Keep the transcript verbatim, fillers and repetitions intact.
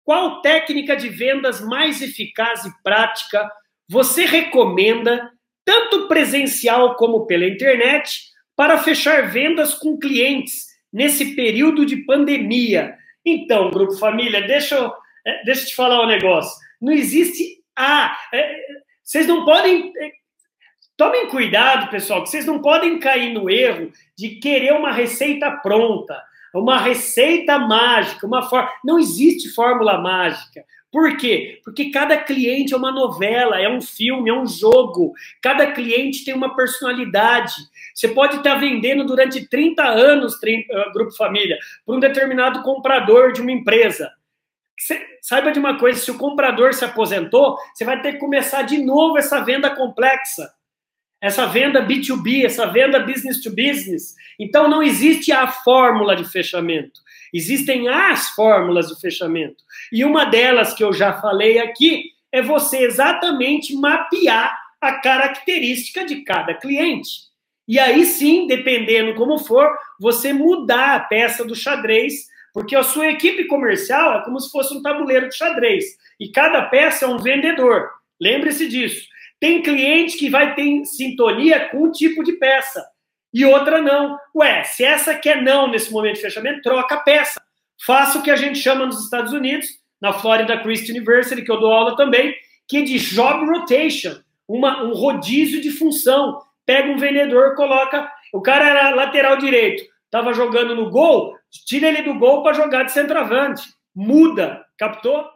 qual técnica de vendas mais eficaz e prática você recomenda, tanto presencial como pela internet, para fechar vendas com clientes nesse período de pandemia? Então, Grupo Família, deixa eu, deixa eu te falar um negócio. Não existe... Ah, é, vocês não podem... É, tomem cuidado, pessoal, que vocês não podem cair no erro de querer uma receita pronta, uma receita mágica, uma for... Não existe fórmula mágica. Por quê? Porque cada cliente é uma novela, é um filme, é um jogo. Cada cliente tem uma personalidade. Você pode estar vendendo durante trinta anos, trinta, Grupo Família, para um determinado comprador de uma empresa. Você, saiba de uma coisa, se o comprador se aposentou, você vai ter que começar de novo essa venda complexa. Essa venda B dois B, essa venda business to business. Então, não existe a fórmula de fechamento. Existem as fórmulas de fechamento. E uma delas que eu já falei aqui é você exatamente mapear a característica de cada cliente. E aí sim, dependendo como for, você mudar a peça do xadrez, porque a sua equipe comercial é como se fosse um tabuleiro de xadrez. E cada peça é um vendedor. Lembre-se disso. Tem cliente que vai ter sintonia com um tipo de peça e outra não. Ué, se essa quer não nesse momento de fechamento, troca a peça. Faça o que a gente chama nos Estados Unidos, na Florida Christian University, que eu dou aula também, que é de job rotation, uma, um rodízio de função. Pega um vendedor, coloca... O cara era lateral direito, estava jogando no gol, tira ele do gol para jogar de centroavante. Muda, captou?